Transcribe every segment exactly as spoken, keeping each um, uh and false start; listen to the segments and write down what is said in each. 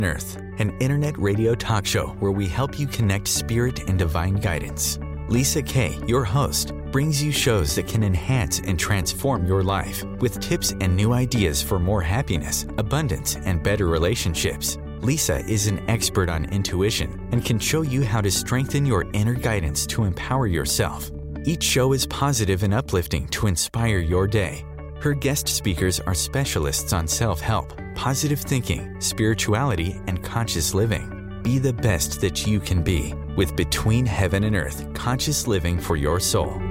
Earth, an internet radio talk show where we help you connect spirit and divine guidance. Lisa Kay, your host, brings you shows that can enhance and transform your life with tips and new ideas for more happiness, abundance, and better relationships. Lisa is an expert on intuition and can show you how to strengthen your inner guidance to empower yourself. Each show is positive and uplifting to inspire your day. Her guest speakers are specialists on self-help, positive thinking, spirituality, and conscious living. Be the best that you can be with Between Heaven and Earth, Conscious Living for Your Soul.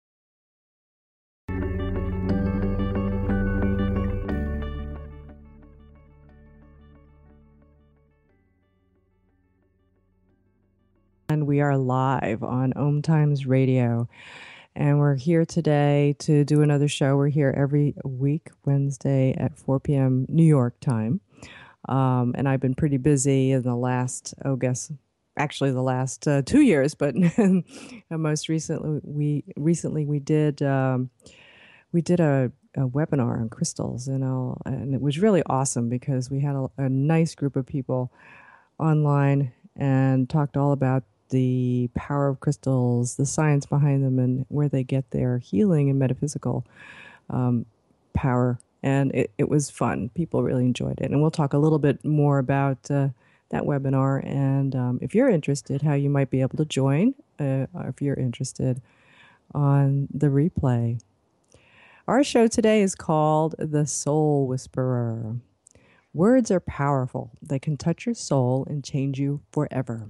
And we are live on Om Times Radio. And we're here today to do another show. We're here every week, Wednesday at four p.m. New York time. Um, and I've been pretty busy in the last, oh, guess, actually the last uh, two years. But most recently, we recently we did um, we did a, a webinar on crystals, and I'll, and it was really awesome because we had a, a nice group of people online and talked all about the power of crystals, the science behind them, and where they get their healing and metaphysical um, power. And it, it was fun. People really enjoyed it. And we'll talk a little bit more about uh, that webinar. And um, if you're interested, how you might be able to join, uh, if you're interested, on the replay. Our show today is called The Soul Whisperer. Words are powerful. They can touch your soul and change you forever.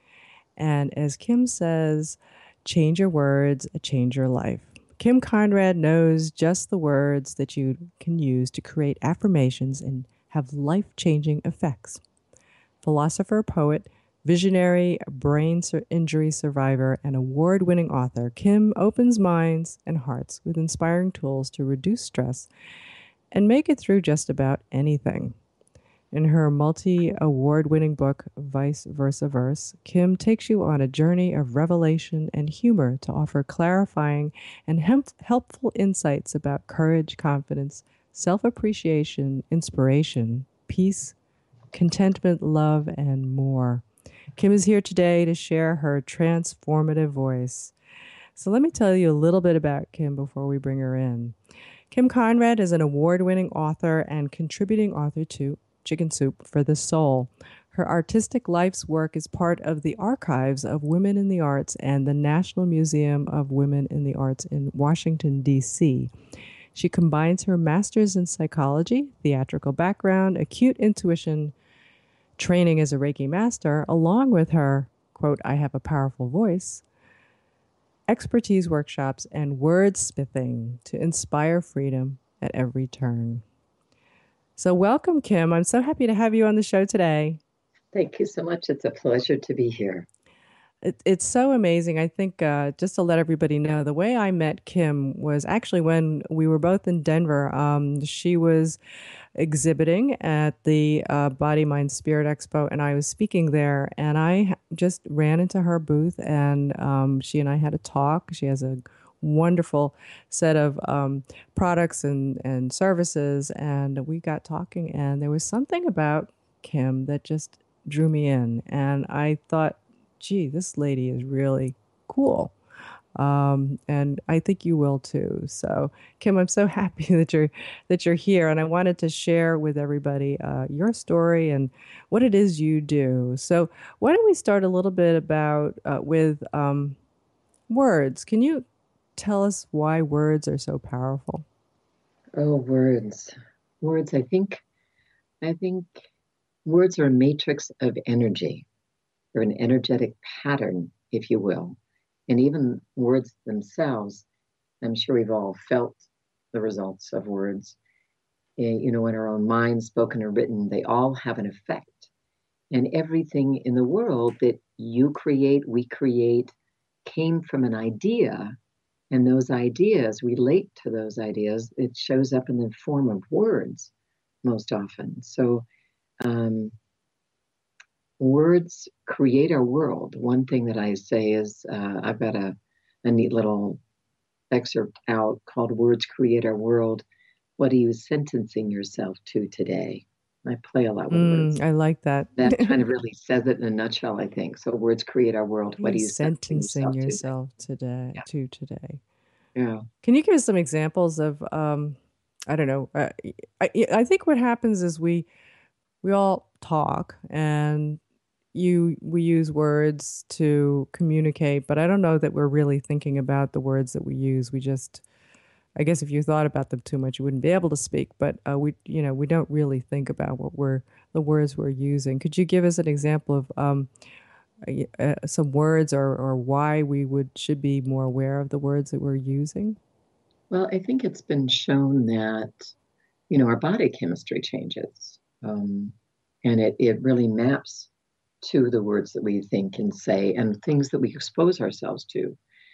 And as Kim says, change your words, change your life. Kim Conrad knows just the words that you can use to create affirmations and have life-changing effects. Philosopher, poet, visionary, brain injury survivor, and award-winning author, Kim opens minds and hearts with inspiring tools to reduce stress and make it through just about anything. In her multi-award-winning book, Vice Versa Verse, Kim takes you on a journey of revelation and humor to offer clarifying and help- helpful insights about courage, confidence, self-appreciation, inspiration, peace, contentment, love, and more. Kim is here today to share her transformative voice. So let me tell you a little bit about Kim before we bring her in. Kim Conrad is an award-winning author and contributing author to Chicken Soup for the Soul. Her artistic life's work is part of the Archives of Women in the Arts and the National Museum of Women in the Arts in Washington, D C She combines her master's in psychology, theatrical background, acute intuition, training as a Reiki master, along with her, quote, I have a powerful voice, expertise workshops, and wordsmithing to inspire freedom at every turn. So welcome, Kim. I'm so happy to have you on the show today. Thank you so much. It's a pleasure to be here. It, it's so amazing. I think uh, just to let everybody know, the way I met Kim was actually when we were both in Denver. Um, she was exhibiting at the uh, Body, Mind, Spirit Expo, and I was speaking there. And I just ran into her booth, and um, she and I had a talk. She has a wonderful set of um, products and, and services, and we got talking, and there was something about Kim that just drew me in, and I thought, gee, this lady is really cool, um, and I think you will too. So, Kim, I'm so happy that you're that you're here, and I wanted to share with everybody uh, your story and what it is you do. So, why don't we start a little bit about uh, with um, words? Can you tell us why words are so powerful? Oh, words. Words, I think, I think words are a matrix of energy, or an energetic pattern, if you will. And even words themselves, I'm sure we've all felt the results of words. You know, in our own minds, spoken or written, they all have an effect. And everything in the world that you create, we create, came from an idea. And those ideas relate to those ideas. It shows up in the form of words most often. So um, words create our world. One thing that I say is, uh, I've got a, a neat little excerpt out called Words Create Our World. What are you sentencing yourself to today? I play a lot with words. Mm, I like that. That kind of really says it in a nutshell, I think. So words create our world. What are What you are you sentencing sentencing yourself to? yourself today Yeah. to today? Yeah. Can you give us some examples of, um, I don't know. Uh, I, I think what happens is we we all talk and you we use words to communicate, but I don't know that we're really thinking about the words that we use. We just, I guess, if you thought about them too much, you wouldn't be able to speak. But uh, we, you know, we don't really think about what we're the words we're using. Could you give us an example of um, uh, some words or or why we would should be more aware of the words that we're using? Well, I think it's been shown that, you know, our body chemistry changes. Um, and it, it really maps to the words that we think and say and things that we expose ourselves to.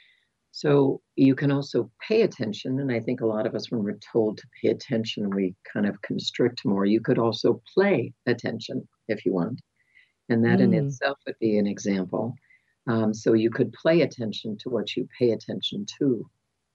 So you can also pay attention. And I think a lot of us, when we're told to pay attention, we kind of constrict more. You could also play attention if you want. And that in Mm. itself would be an example. Um, so you could play attention to what you pay attention to.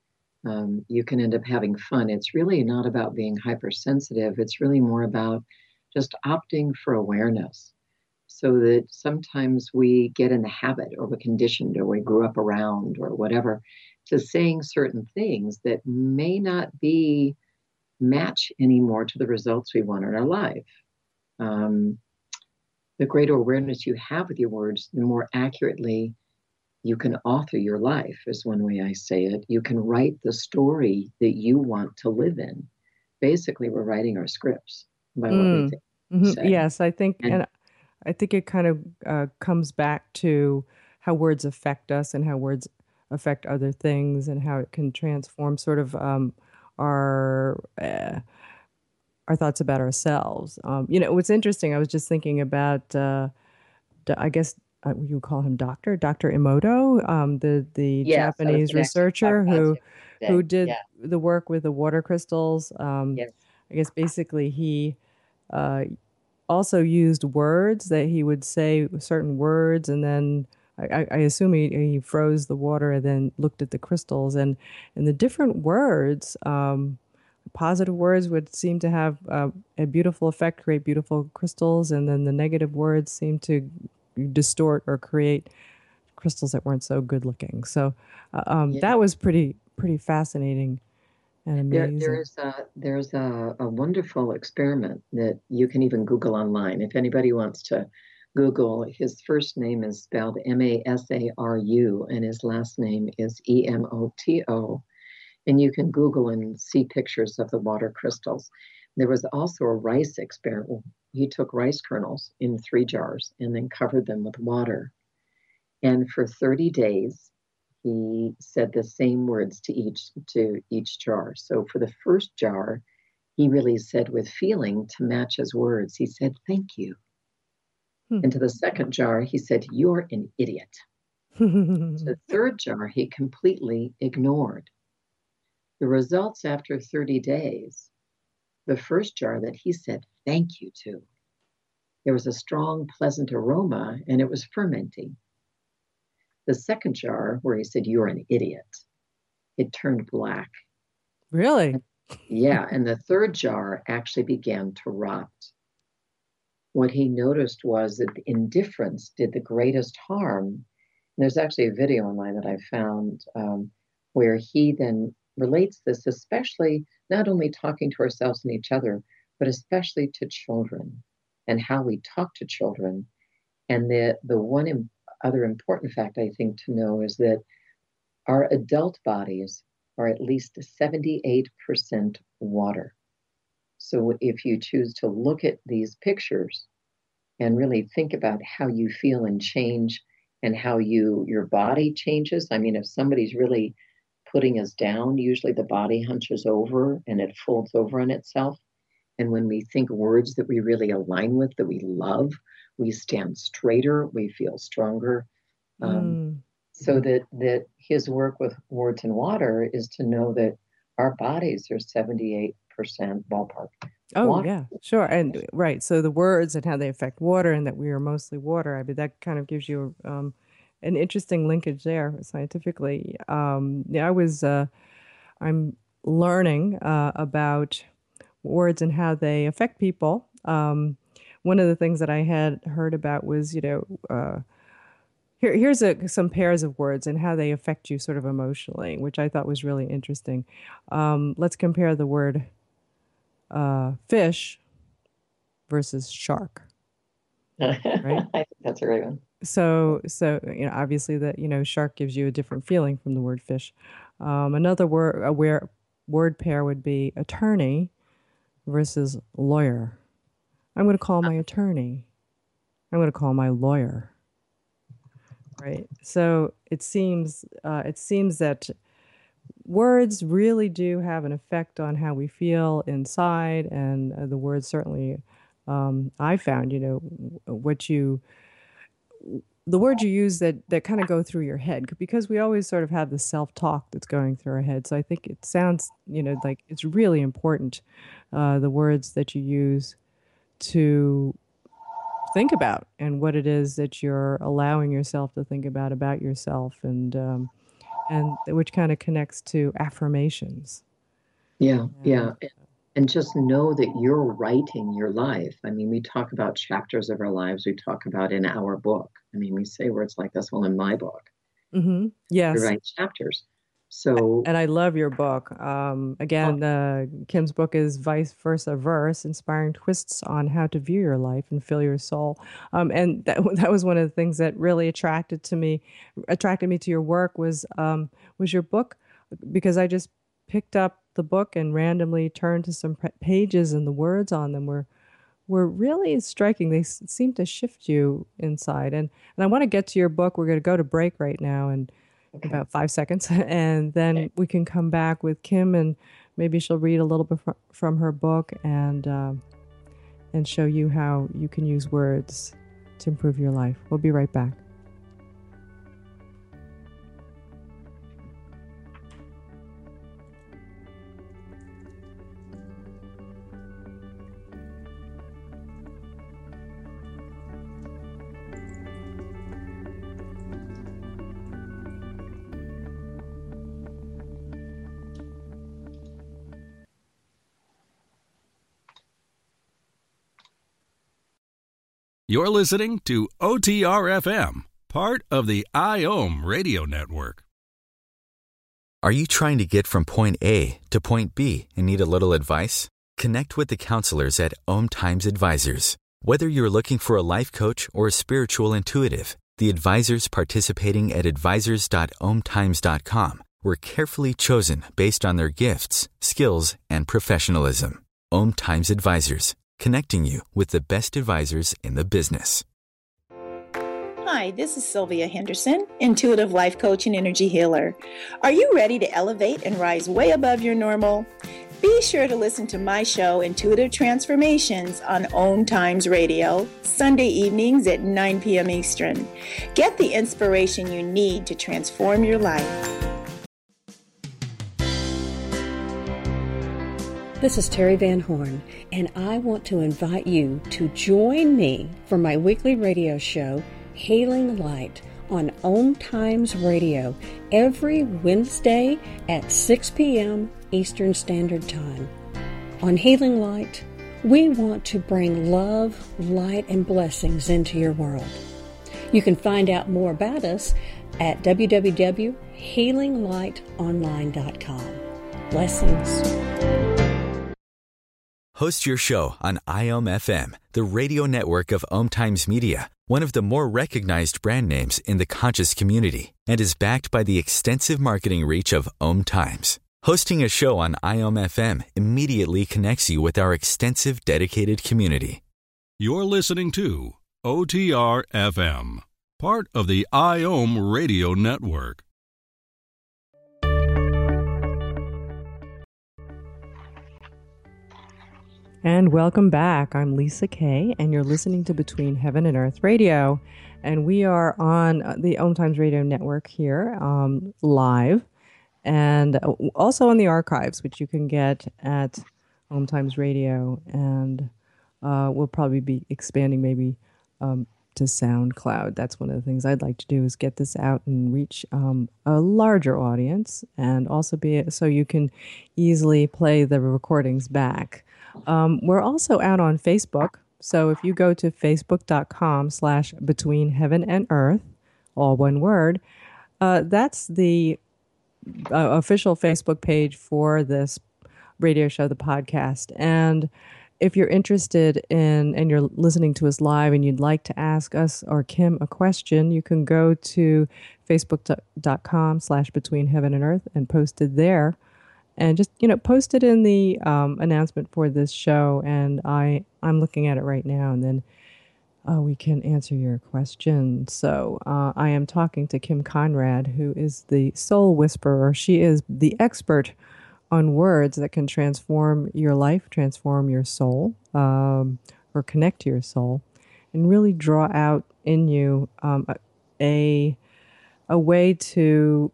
Um, you can end up having fun. It's really not about being hypersensitive. It's really more about just opting for awareness so that sometimes we get in the habit or we're conditioned or we grew up around or whatever to saying certain things that may not be match anymore to the results we want in our life. Um, the greater awareness you have with your words, the more accurately you can author your life, is one way I say it. You can write the story that you want to live in. Basically, we're writing our scripts by what we Mm. think we Hmm. say. Yes, I think, And and I think it kind of uh, comes back to how words affect us and how words affect other things and how it can transform sort of um, our uh, our thoughts about ourselves. Um, you know, what's interesting, I was just thinking about, uh, d- I guess uh, you would call him Doctor Doctor Emoto, um, the the yes, I was Japanese going to actually talk researcher about who him who today. did Yeah, the work with the water crystals. Um, yes. I guess basically he uh, also used words that he would say certain words and then I, I assume he, he froze the water and then looked at the crystals and and the different words um, positive words would seem to have uh, a beautiful effect, create beautiful crystals, and then the negative words seem to distort or create crystals that weren't so good looking. So uh, um, Yeah. that was pretty pretty fascinating and There, there amazing. is a, there's a, a wonderful experiment that you can even Google online. If anybody wants to Google, his first name is spelled M A S A R U, and his last name is E M O T O. And you can Google and see pictures of the water crystals. There was also a rice experiment. He took rice kernels in three jars and then covered them with water. And for thirty days, he said the same words to each to each jar. So for the first jar, he really said with feeling to match his words. He said, "Thank you." And to the second jar, he said, "You're an idiot." To Hmm. the third jar, he completely ignored. The results after thirty days, the first jar that he said thank you to, there was a strong, pleasant aroma and it was fermenting. The second jar, where he said, "You're an idiot," it turned black. Really? Yeah, and the third jar actually began to rot. What he noticed was that the indifference did the greatest harm. And there's actually a video online that I found um, where he then relates this, especially not only talking to ourselves and each other, but especially to children and how we talk to children. And the, the one im- other important fact I think to know is that our adult bodies are at least seventy-eight percent water. So if you choose to look at these pictures and really think about how you feel and change and how you your body changes. I mean, if somebody's really putting us down, usually the body hunches over and it folds over on itself. And when we think words that we really align with, that we love, we stand straighter, we feel stronger. Um, Mm. so that that his work with words and water is to know that our bodies are seventy-eight percent ballpark Oh, water. yeah, sure. And right. So the words and how they affect water and that we are mostly water. I mean, that kind of gives you um, an interesting linkage there scientifically. Um, yeah, I was, uh, I'm learning uh, about words and how they affect people. Um, one of the things that I had heard about was, you know, uh, here, here's a, some pairs of words and how they affect you sort of emotionally, which I thought was really interesting. Um, let's compare the word uh, fish versus shark, right? I think that's a great one. So, so you know, obviously that you know, shark gives you a different feeling from the word fish. Um, another word, a where, word pair would be attorney versus lawyer. I'm going to call my attorney. I'm going to call my lawyer. Right. So it seems uh, it seems that words really do have an effect on how we feel inside, and uh, the words certainly. Um, I found, you know, what you the words you use that that kind of go through your head, because we always sort of have the self-talk that's going through our head. So I think it sounds, you know, like it's really important, uh, the words that you use to think about and what it is that you're allowing yourself to think about about yourself, and um, and which kind of connects to affirmations. Yeah, And, yeah. And just know that you're writing your life. I mean, we talk about chapters of our lives. We talk about in our book. I mean, we say words like this, well, in my book. mm-hmm. Yes. We write chapters. So, and I love your book. Um, again, uh, Kim's book is Vice Versa Verse, Inspiring Twists on How to View Your Life and Fill Your Soul. Um, and that, that was one of the things that really attracted to me, attracted me to your work was, um, was your book, because I just picked up the book and randomly turned to some pages, and the words on them were were really striking. They s- seem to shift you inside. And, and I want to get to your book. We're going to go to break right now and okay. about five seconds. And then okay. we can come back with Kim, and maybe she'll read a little bit fr- from her book and, um, and show you how you can use words to improve your life. We'll be right back. You're listening to O T R F M, part of the I O M radio network. Are you trying to get from point A to point B and need a little advice? Connect with the counselors at O M Times Advisors. Whether you're looking for a life coach or a spiritual intuitive, the advisors participating at advisors dot o m times dot com were carefully chosen based on their gifts, skills, and professionalism. O M Times Advisors, connecting you with the best advisors in the business. Hi, this is Sylvia Henderson, intuitive life coach and energy healer. Are you ready to elevate and rise way above your normal? Be sure to listen to my show, Intuitive Transformations, on O M Times Radio, Sunday evenings at nine p.m. Eastern. Get the inspiration you need to transform your life. This is Terry Van Horn, and I want to invite you to join me for my weekly radio show, Healing Light, on O M Times Radio, every Wednesday at six p.m. Eastern Standard Time. On Healing Light, we want to bring love, light, and blessings into your world. You can find out more about us at w w w dot healing light online dot com. Blessings. Host your show on I O M F M, the radio network of O M Times Media, one of the more recognized brand names in the conscious community, and is backed by the extensive marketing reach of O M Times. Hosting a show on I O M F M immediately connects you with our extensive dedicated community. You're listening to O T R F M, part of the I O M radio network. And welcome back. I'm Lisa Kay, and you're listening to Between Heaven and Earth Radio. And we are on the O M Times Radio Network here, um, live, and also on the archives, which you can get at O M Times Radio. And uh, we'll probably be expanding maybe um, to SoundCloud. That's one of the things I'd like to do, is get this out and reach um, a larger audience, and also be so you can easily play the recordings back. Um, we're also out on Facebook. So if you go to facebook.com slash between heaven and earth, all one word, uh, that's the uh, official Facebook page for this radio show, the podcast. And if you're interested in and you're listening to us live and you'd like to ask us or Kim a question, you can go to facebook.com slash between heaven and earth and post it there. And just, you know, post it in the um, announcement for this show. And I, I'm looking at it right now, and then uh, we can answer your question. So uh, I am talking to Kim Conrad, who is the soul whisperer. She is the expert on words that can transform your life, transform your soul, um, or connect to your soul, and really draw out in you um, a a way to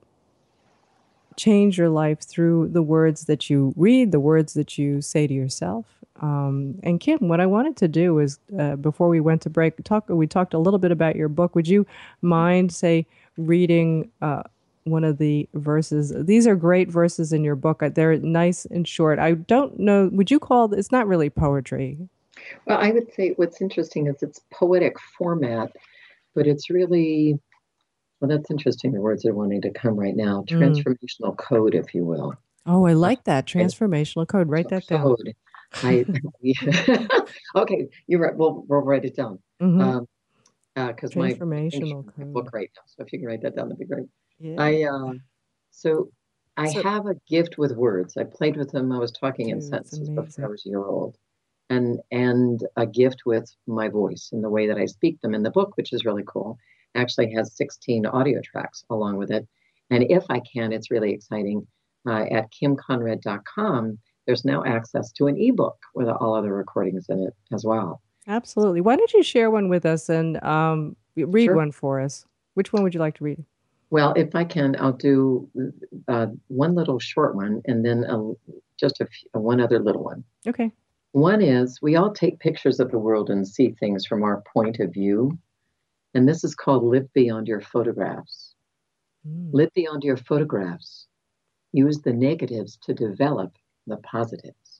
change your life through the words that you read, the words that you say to yourself. Um, and Kim, what I wanted to do is, uh, before we went to break, talk. We talked a little bit about your book. Would you mind, say, reading uh, one of the verses? These are great verses in your book. They're nice and short. I don't know. Would you call it's not really poetry? Well, I would say what's interesting is it's poetic format, but it's really, well, that's interesting. The words are wanting to come right now. Transformational mm. code, if you will. Oh, I like that. Transformational code. Write that down. Code. I, yeah. Okay, you're right. We'll, we'll write it down. Mm-hmm. Um, because uh, my, Transformational my code. book right now. So if you can write that down, that'd be great. Yeah. I uh, so I So- have a gift with words. I played with them. I was talking in Dude, that's sentences before amazing. I was a year old, and and a gift with my voice and the way that I speak them in the book, which is really cool. Actually has sixteen audio tracks along with it, and if I can, it's really exciting. Uh, at kim conrad dot com, there's now access to an ebook with all other recordings in it as well. Absolutely. Why don't you share one with us and um, read Sure. one for us? Which one would you like to read? Well, if I can, I'll do uh, one little short one and then a, just a few, one other little one. Okay. One is, we all take pictures of the world and see things from our point of view. And this is called Live Beyond Your Photographs. Mm. Live beyond your photographs. Use the negatives to develop the positives.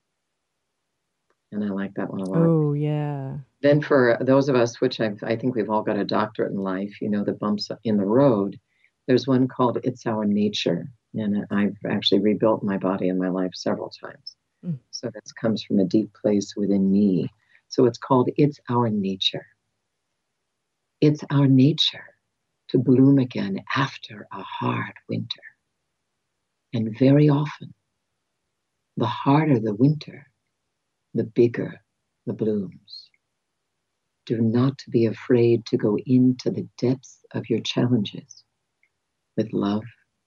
And I like that one a lot. Oh, yeah. Then for those of us, which I've, I think we've all got a doctorate in life, you know, the bumps in the road, there's one called It's Our Nature. And I've actually rebuilt my body and my life several times. Mm. So this comes from a deep place within me. So it's called It's Our Nature. It's our nature to bloom again after a hard winter. And very often, the harder the winter, the bigger the blooms. Do not be afraid to go into the depths of your challenges with love,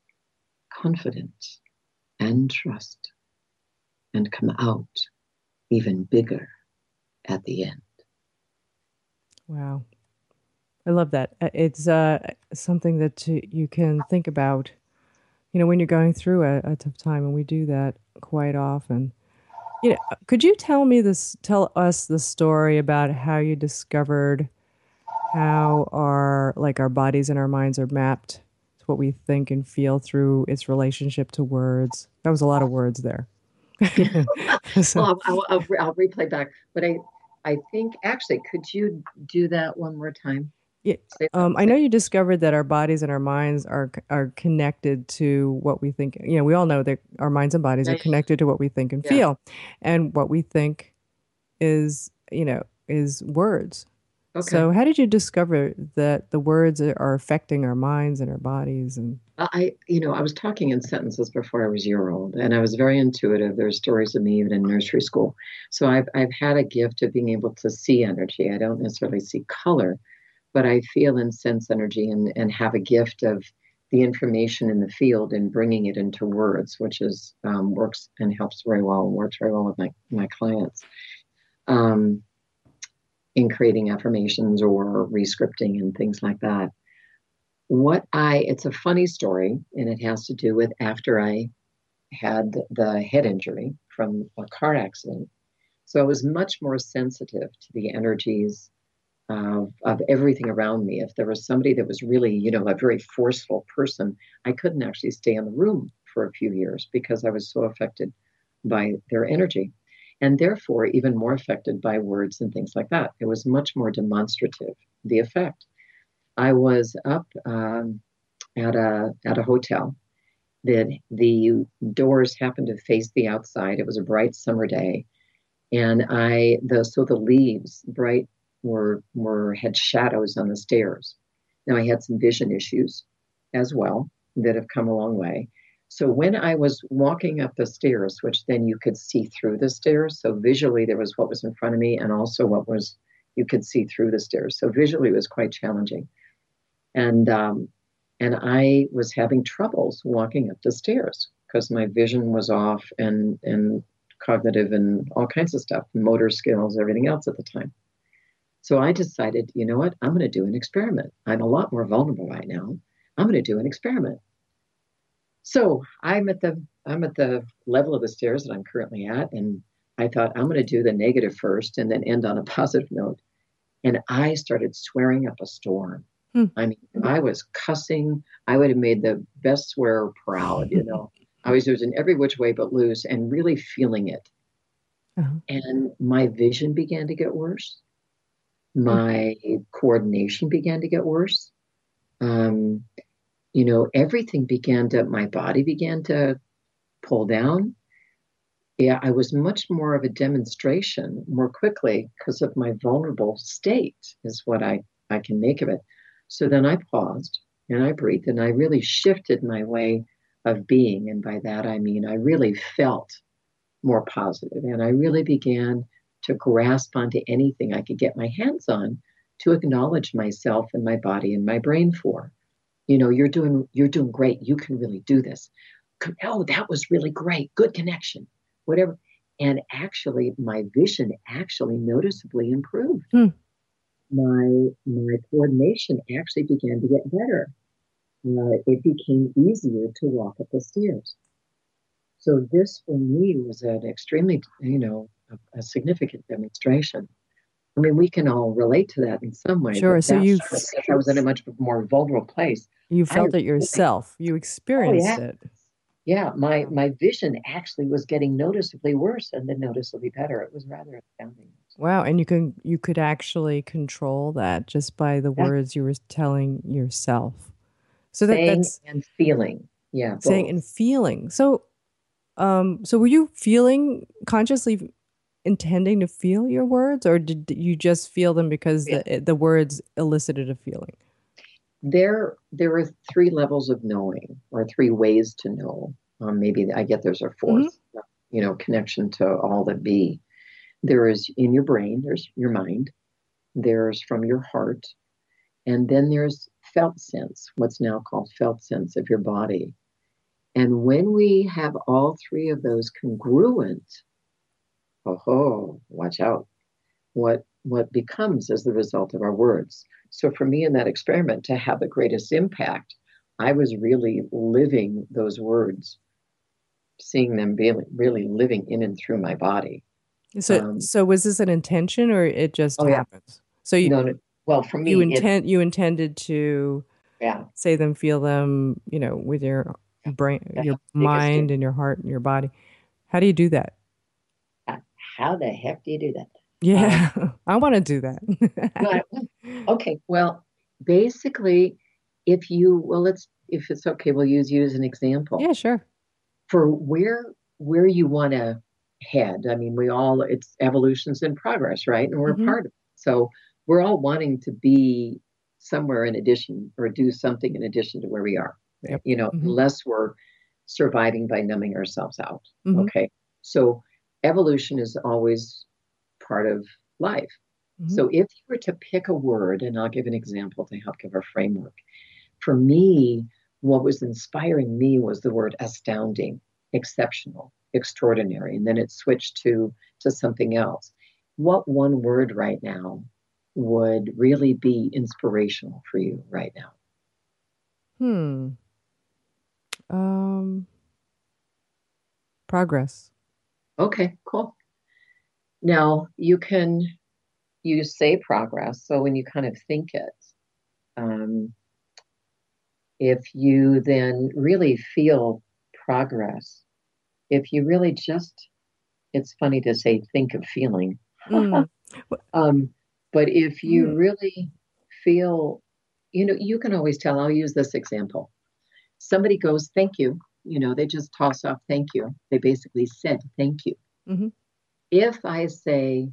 confidence, and trust, and come out even bigger at the end. Wow. I love that. Uh, It's uh, something that you you can think about, you know, when you're going through a, a tough time, and we do that quite often. You know, could you tell me this, tell us the story about how you discovered how our, like our bodies and our minds are mapped to what we think and feel through its relationship to words? That was a lot of words there. So- Well, I'll, I'll, I'll, I'll replay back, but I, I think actually, could you do that one more time? Yeah, Say that- um, I say- know you discovered that our bodies and our minds are are connected to what we think. You know, we all know that our minds and bodies are Right. connected to what we think and Yeah. feel, and what we think is, you know, is words. Okay. So, how did you discover that the words are affecting our minds and our bodies? And I, you know, I was talking in sentences before I was a year old, and I was very intuitive. There's stories of me even in nursery school. So I've I've had a gift of being able to see energy. I don't necessarily see color, but I feel and sense energy, and, and have a gift of the information in the field and bringing it into words, which is um, works and helps very well, and works very well with my, my clients um, in creating affirmations or re-scripting and things like that. What I, it's a funny story, and it has to do with after I had the head injury from a car accident. So I was much more sensitive to the energies of, of everything around me. If there was somebody that was really, you know, a very forceful person, I couldn't actually stay in the room for a few years because I was so affected by their energy. and therefore even more affected by words and things like that. It was much more demonstrative, the effect. I was up um, at a at a hotel. That the doors happened to face the outside. It was a bright summer day, and I the so the leaves bright were were had shadows on the stairs. Now I had some vision issues as well that have come a long way. So when I was walking up the stairs, which then you could see through the stairs, so visually there was what was in front of me and also what was you could see through the stairs. So visually it was quite challenging. And um, and I was having troubles walking up the stairs because my vision was off and and cognitive and all kinds of stuff, motor skills, everything else at the time. So I decided, you know what, I'm going to do an experiment. I'm a lot more vulnerable right now. I'm going to do an experiment. So I'm at the I'm at the level of the stairs that I'm currently at, and I thought I'm going to do the negative first and then end on a positive note. And I started swearing up a storm. Hmm. I mean, I was cussing. I would have made the best swearer proud, you know. I was using every which way but loose and really feeling it. Uh-huh. And my vision began to get worse. My hmm. coordination began to get worse. Um, you know, everything began to, my body began to pull down. Yeah, I was much more of a demonstration more quickly because of my vulnerable state is what I, I can make of it. So then I paused and I breathed and I really shifted my way of being. And by that, I mean, I really felt more positive and I really began to grasp onto anything I could get my hands on to acknowledge myself and my body and my brain for. You know, you're doing, you're doing great. You can really do this. Oh, that was really great. Good connection, whatever. And actually my vision actually noticeably improved. Hmm. My my coordination actually began to get better. Uh, it became easier to walk up the stairs. So this for me was an extremely, you know, a, a significant demonstration. I mean, we can all relate to that in some way. Sure. So you, I was in a much more vulnerable place. You felt I, it yourself. You experienced oh, yeah. it. Yeah, my my vision actually was getting noticeably worse and then noticeably better. It was rather astounding. Wow, and you can you could actually control that just by the yeah. words you were telling yourself. So that, saying that's and feeling, yeah, saying both. and feeling. So, um, so were you feeling consciously intending to feel your words, or did you just feel them because yeah. the the words elicited a feeling? There, there are three levels of knowing, or three ways to know. Um, maybe I get there's a fourth, mm-hmm. you know, connection to all that be. There is in your brain, there's your mind, there's from your heart, and then there's felt sense, what's now called felt sense of your body. And when we have all three of those congruent, oh, oh watch out, what what becomes as the result of our words. So for me in that experiment to have the greatest impact, I was really living those words, seeing them really, really living in and through my body. So, um, so was this an intention, or it just oh, happens? Yeah. So you, no, no, well, for me, you intend you intended to, yeah, say them, feel them, you know, with your brain, yeah. your mind, and your heart, and your body. How do you do that? How the heck do you do that? Yeah, um, I want to do that. well, okay, well, basically, if you well, let's if it's okay, we'll use you as an example. Yeah, sure. For where where you want to head. I mean, we all, it's evolution's in progress, right? And we're mm-hmm. part of it. So we're all wanting to be somewhere in addition or do something in addition to where we are, yep. you know, mm-hmm. unless we're surviving by numbing ourselves out. Mm-hmm. Okay. So evolution is always part of life. Mm-hmm. So if you were to pick a word, and I'll give an example to help give a framework. For me, what was inspiring me was the word astounding, exceptional, extraordinary, and then it switched to to something else. What one word right now would really be inspirational for you right now? Hmm. Um. Progress. Okay, cool. Now you can you say progress. So when you kind of think it, um, if you then really feel progress, if you really just it's funny to say think of feeling. Mm. um, but if you Mm. really feel, you know, you can always tell. I'll use this example. Somebody goes, thank you. You know, they just toss off thank you. They basically said thank you. Mm-hmm. If I say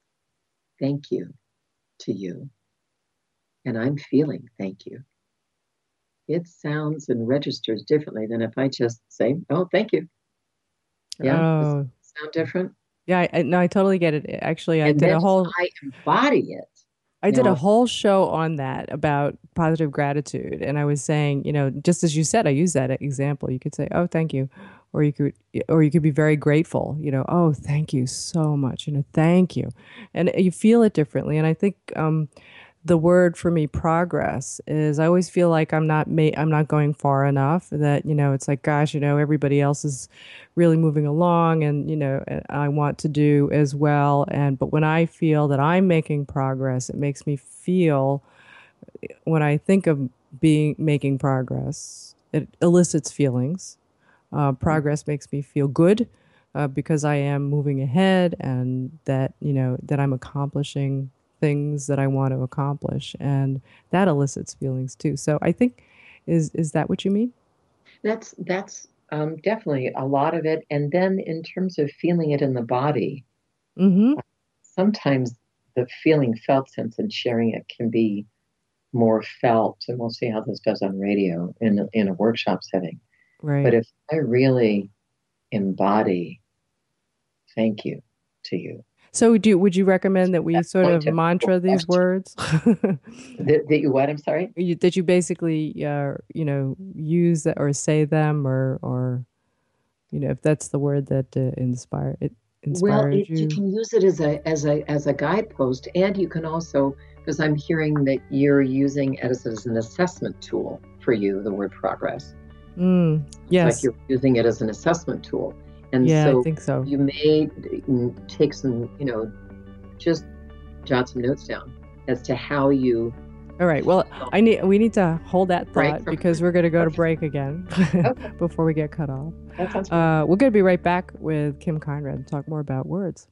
thank you to you, and I'm feeling thank you, it sounds and registers differently than if I just say, oh, thank you. Yeah. Does Oh, it sound different? yeah. I, I, no, I totally get it. Actually, I And did then a whole. I embody it. I did Now, a whole show on that about positive gratitude, and I was saying, you know, just as you said, I use that example. You could say, "Oh, thank you," or you could, or you could be very grateful. You know, "Oh, thank you so much." You know, "Thank you," and you feel it differently. And I think um, the word for me, progress, is I always feel like I'm not ma- I'm not going far enough. That, you know, it's like, gosh, you know, everybody else is really moving along, and, you know, I want to do as well. And but when I feel that I'm making progress, it makes me feel, when I think of being making progress, it elicits feelings. Uh, progress makes me feel good, uh, because I am moving ahead, and that, you know, that I'm accomplishing things that I want to accomplish, and that elicits feelings too. So I think, is is that what you mean? that's that's um, definitely a lot of it. And then in terms of feeling it in the body, Mm-hmm. sometimes the feeling felt sense and sharing it can be more felt. And we'll see how this does on radio in in a workshop setting. Right. But if I really embody thank you to you, So do would you recommend that we that's sort going of to mantra these question. words? That, that you what? I'm sorry. You, that you basically, uh, you know, use that or say them, or or you know, if that's the word that uh, inspire it Well, inspires it, you you. can use it as a as a as a guidepost, and you can also, because I'm hearing that you're using it as, as an assessment tool for you, the word progress. Mm, It's like yes. you're using it as an assessment tool, and Yeah, I so think so. you may mm, take some, you know, just jot some notes down as to how you. All right. Well, I need we need to hold that Break thought from- because we're going to go to Okay. break again Okay. before we get cut off. That sounds good. Uh, we're going to be right back with Kim Conrad and talk more about words.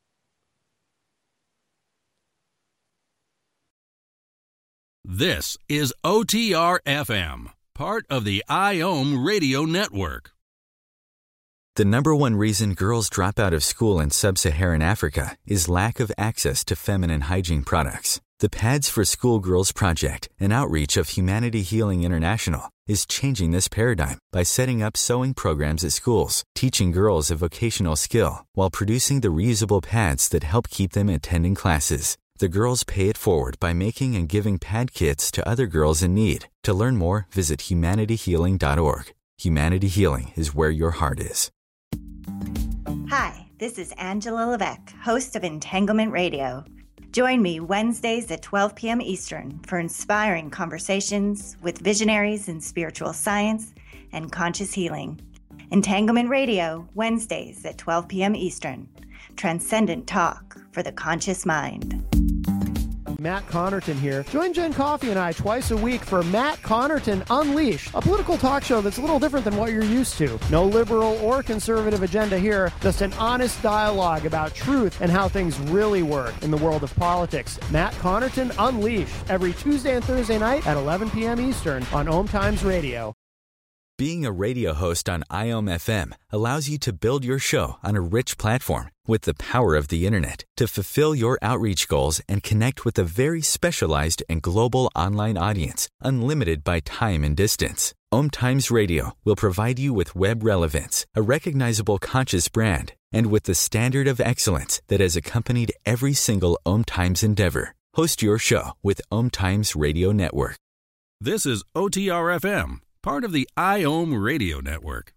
This is O T R F M, part of the IOM Radio Network. The number one reason girls drop out of school in sub-Saharan Africa is lack of access to feminine hygiene products. The Pads for Schoolgirls Project, an outreach of Humanity Healing International, is changing this paradigm by setting up sewing programs at schools, teaching girls a vocational skill, while producing the reusable pads that help keep them attending classes. The girls pay it forward by making and giving pad kits to other girls in need. To learn more, visit humanity healing dot org. Humanity Healing is where your heart is. Hi, this is Angela Levesque, host of Entanglement Radio. Join me Wednesdays at twelve p.m. Eastern for inspiring conversations with visionaries in spiritual science and conscious healing. Entanglement Radio, Wednesdays at twelve p.m. Eastern. Transcendent talk for the conscious mind. Matt Connerton here. Join Jen Coffey and I twice a week for Matt Connerton Unleashed, a political talk show that's a little different than what you're used to. No liberal or conservative agenda here, just an honest dialogue about truth and how things really work in the world of politics. Matt Connerton Unleashed, every Tuesday and Thursday night at eleven p.m. Eastern on Om Times Radio. Being a radio host on I O M F M allows you to build your show on a rich platform with the power of the internet to fulfill your outreach goals and connect with a very specialized and global online audience, unlimited by time and distance. Om Times Radio will provide you with web relevance, a recognizable conscious brand, and with the standard of excellence that has accompanied every single Om Times endeavor. Host your show with Om Times Radio Network. This is O T R F M, part of the IOM Radio Network.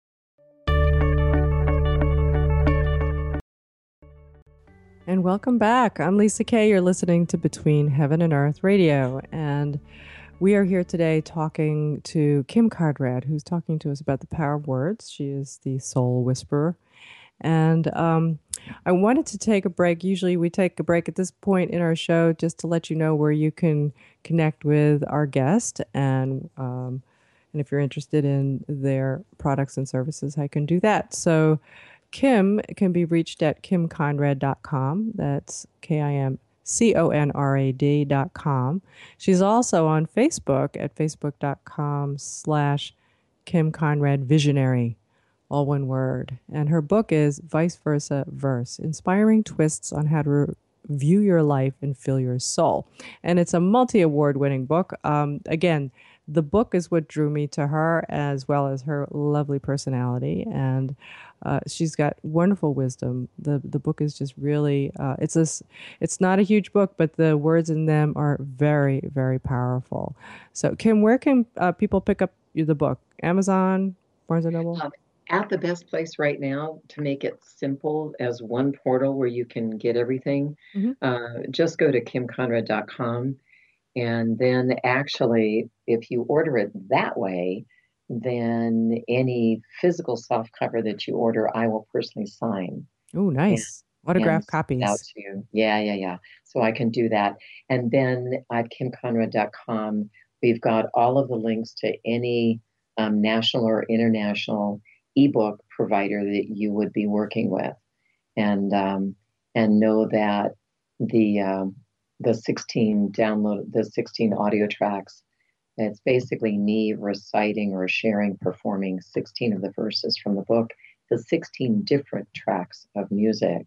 And welcome back. I'm Lisa Kay. You're listening to Between Heaven and Earth Radio. And we are here today talking to Kim Conrad, who's talking to us about the power of words. She is the soul whisperer. And um, I wanted to take a break. Usually we take a break at this point in our show just to let you know where you can connect with our guest. And um, and if you're interested in their products and services, I can do that. So Kim can be reached at kim conrad dot com. That's K I M C O N R A D dot com. She's also on Facebook at facebook.com slash Kim Conrad Visionary, all one word. And her book is Vice Versa Verse, Inspiring Twists on How to Re- View Your Life and Fill Your Soul. And it's a multi-award winning book. Um, again, the book is what drew me to her, as well as her lovely personality. And uh, she's got wonderful wisdom. The the book is just really, uh, it's a, it's not a huge book, but the words in them are very, very powerful. So, Kim, where can uh, people pick up the book? Amazon, Barnes and Noble? Um, at the best place right now, to make it simple as one portal where you can get everything, mm-hmm. uh, just go to kim conrad dot com. And then actually, if you order it that way, then any physical softcover that you order, I will personally sign. Oh, nice. And, autograph copies. Out to you. Yeah, yeah, yeah. So I can do that. And then at kim conrad dot com, we've got all of the links to any um, national or international ebook provider that you would be working with. And um, and know that the... Um, the sixteen download, the sixteen audio tracks. It's basically me reciting or sharing, performing sixteen of the verses from the book, the sixteen different tracks of music.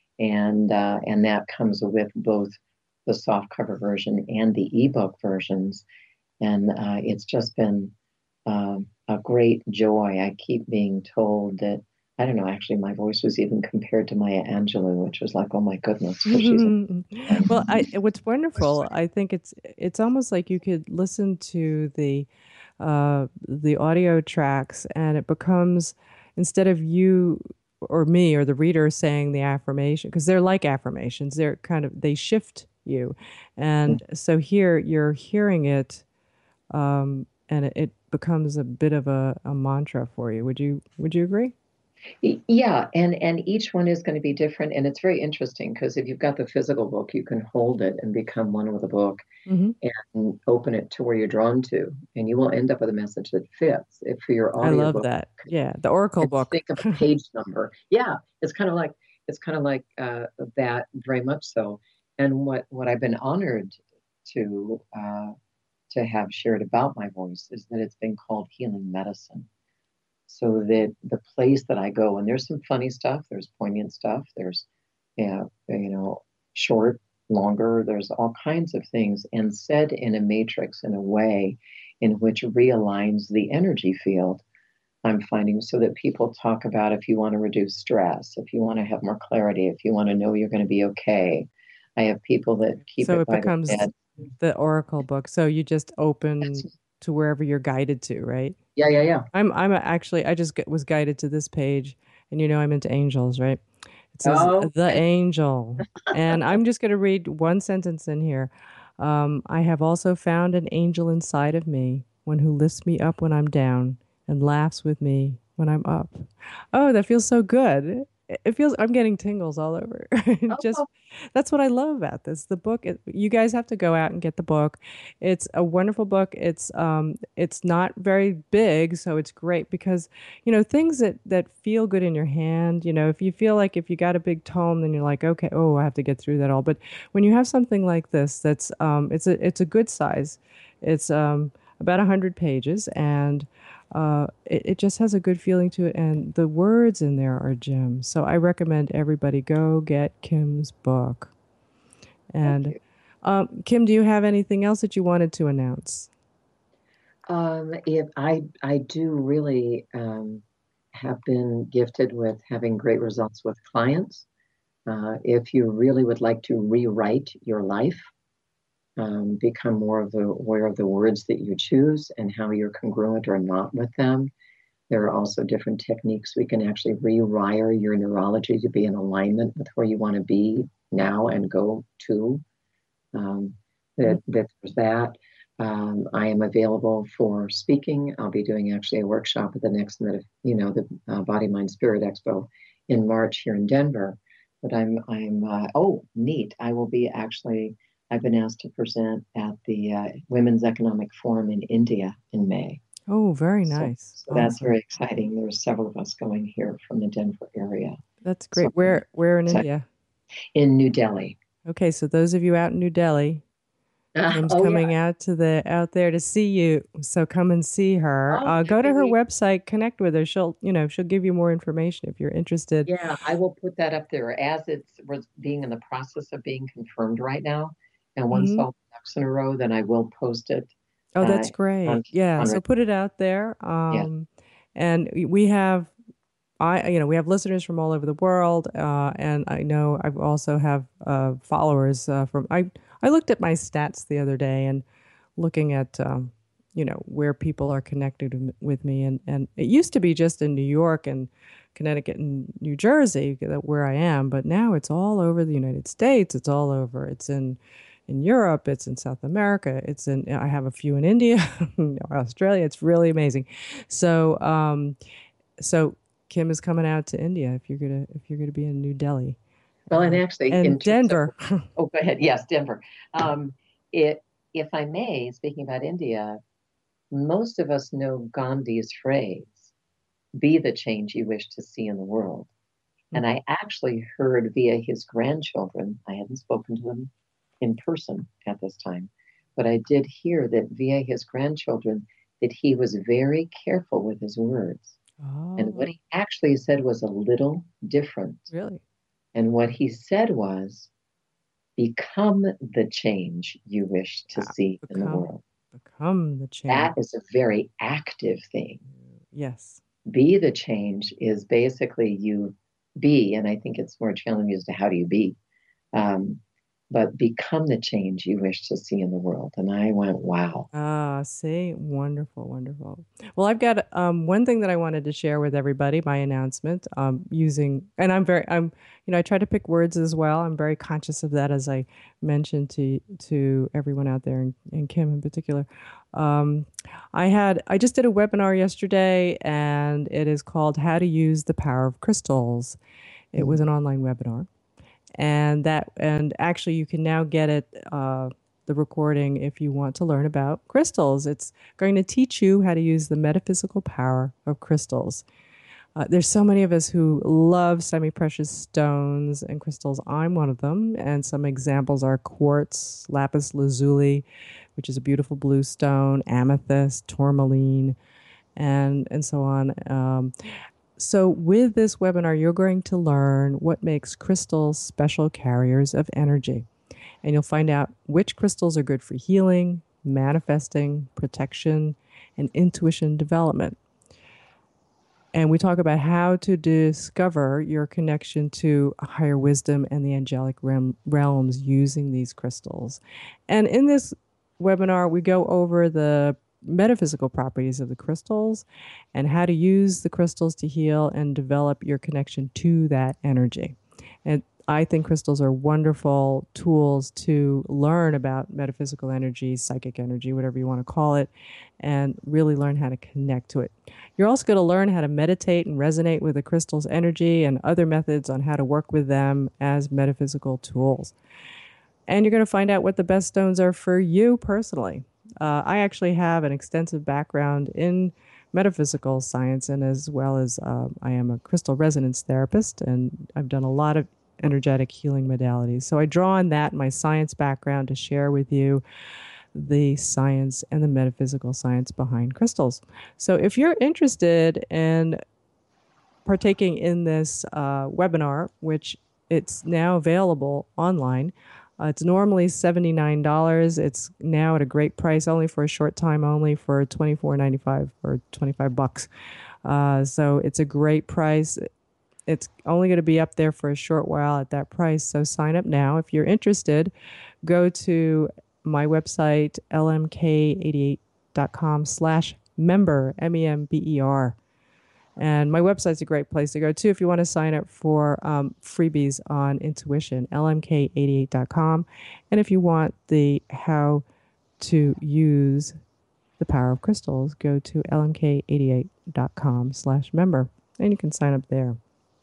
And, uh, and that comes with both the softcover version and the ebook versions. And uh, it's just been uh, a great joy. I keep being told that, I don't know, actually, my voice was even compared to Maya Angelou, which was like, oh my goodness. She's a- well, I, what's wonderful, I think it's it's almost like you could listen to the uh, the audio tracks, and it becomes, instead of you or me or the reader saying the affirmation, because they're like affirmations, they're kind of, they shift you. And mm-hmm. so here you're hearing it, um, and it, it becomes a bit of a, a mantra for you. Would you Would you agree? Yeah, and, and each one is going to be different. And it's very interesting because if you've got the physical book, you can hold it and become one with the book mm-hmm. and open it to where you're drawn to. And you will end up with a message that fits. If for your audio I love book, that. Yeah, the Oracle book. Think of a page number. Yeah, it's kind of like it's kind of like uh, that, very much so. And what, what I've been honored to uh, to have shared about my voice is that it's been called healing medicine. So that the place that I go, and there's some funny stuff, there's poignant stuff, there's, yeah, you know, short, longer, there's all kinds of things, and said in a matrix in a way in which realigns the energy field, I'm finding, so that people talk about if you want to reduce stress, if you want to have more clarity, if you want to know you're going to be okay. I have people that keep so it, it by becomes the bed. The Oracle book. So you just open That's, to wherever you're guided to, right? Yeah, yeah, yeah. I'm I'm actually, I just was guided to this page, and you know I'm into angels, right? It says oh. the angel, and I'm just going to read one sentence in here. Um, I have also found an angel inside of me, one who lifts me up when I'm down and laughs with me when I'm up. Oh, that feels so good. It feels, I'm getting tingles all over. Just oh. That's what I love about this. The book, it, you guys have to go out and get the book. It's a wonderful book. It's um, it's not very big, so it's great because, you know, things that, that feel good in your hand, you know, if you feel like if you got a big tome, then you're like, okay, oh, I have to get through that all. But when you have something like this, that's um, it's a it's a good size. It's um, about one hundred pages, and Uh, it, it just has a good feeling to it, and the words in there are gems. So I recommend everybody go get Kim's book. And um, Kim, do you have anything else that you wanted to announce? Um, if I I do really um, have been gifted with having great results with clients. Uh, if you really would like to rewrite your life, Um, become more of the, aware of the words that you choose and how you're congruent or not with them. There are also different techniques. We can actually rewire your neurology to be in alignment with where you want to be now and go to. Um, that, that there's that. Um, I am available for speaking. I'll be doing actually a workshop at the next, you know, the uh, Body, Mind, Spirit Expo in March here in Denver. But I'm, I'm. Uh, oh, neat! I will be actually. I've been asked to present at the uh, Women's Economic Forum in India in May. Oh, very So, nice. so that's Awesome. very exciting. There's several of us going here from the Denver area. That's So great. Where where in so- India? in New Delhi. Okay, so those of you out in New Delhi, Uh, Kim's oh, coming yeah. out to the out there to see you. So come and see her. Oh, Uh, go to her great. website, connect with her. She'll you know she'll give you more information if you're interested. Yeah, I will put that up there as it's was being in the process of being confirmed right now. And once Mhm. all the ducks in a row, then I will post it. Oh, Uh, that's great. on, Yeah, on so put it out there. yeah. Um, and we have, I you know, we have listeners from all over the world, uh, and I know I also have uh, followers uh, from. I I looked at my stats the other day and looking at um, you know where people are connected m- with me, and and it used to be just in New York and Connecticut and New Jersey that- where I am, but now it's all over the United States. It's all over. It's in in Europe. It's in South America. It's in. I have a few in India, Australia. It's really amazing. So um, so Kim is coming out to India if you're gonna if you're gonna be in New Delhi. Well, and Uh, actually, in and terms Denver. of, oh, go ahead. Yes, Denver. Um, it, if I may, speaking about India, most of us know Gandhi's phrase, be the change you wish to see in the world. And I actually heard via his grandchildren, I hadn't spoken to them in person at this time, but I did hear that via his grandchildren that he was very careful with his words. Oh, And what he actually said was a little different. really? And what he said was, become the change you wish to Ah, see in the become- world. Become the change. That is a very active thing. Yes. Be the change is basically you be, and I think it's more challenging as to how do you be, um, but become the change you wish to see in the world. And I went, wow. Ah, see, wonderful, wonderful. Well, I've got um, one thing that I wanted to share with everybody. My announcement, um, using, and I'm very, I'm, you know, I try to pick words as well. I'm very conscious of that, as I mentioned to to everyone out there, and, and Kim in particular. Um, I had, I just did a webinar yesterday, and it is called "How to Use the Power of Crystals." It was an online webinar, and that, and actually, you can now get it. Uh, the recording if you want to learn about crystals. It's going to teach you how to use the metaphysical power of crystals. Uh, there's so many of us who love semi-precious stones and crystals. I'm one of them, and some examples are quartz, lapis lazuli, which is a beautiful blue stone, amethyst, tourmaline, and and so on. Um, so with this webinar, you're going to learn what makes crystals special carriers of energy. And you'll find out which crystals are good for healing, manifesting, protection, and intuition development. And we talk about how to discover your connection to higher wisdom and the angelic realm, realms using these crystals. And in this webinar, we go over the metaphysical properties of the crystals and how to use the crystals to heal and develop your connection to that energy. And I think crystals are wonderful tools to learn about metaphysical energy, psychic energy, whatever you want to call it, and really learn how to connect to it. You're also going to learn how to meditate and resonate with the crystal's energy and other methods on how to work with them as metaphysical tools. And you're going to find out what the best stones are for you personally. Uh, I actually have an extensive background in metaphysical science, and as well as uh, I am a crystal resonance therapist, and I've done a lot of energetic healing modalities. So I draw on that, my science background, to share with you the science and the metaphysical science behind crystals. So if you're interested in partaking in this uh, webinar, which it's now available online, uh, it's normally seventy-nine dollars. It's now at a great price, only for a short time, only for twenty-four ninety-five or twenty-five bucks. Uh, so it's a great price. It's only going to be up there for a short while at that price. So sign up now. If you're interested, go to my website, l m k eighty-eight dot com slash member, M E M B E R. And my website's a great place to go, too, if you want to sign up for um, freebies on intuition, l m k eighty-eight dot com. And if you want the how to use the power of crystals, go to l m k eighty-eight dot com slash member. And you can sign up there.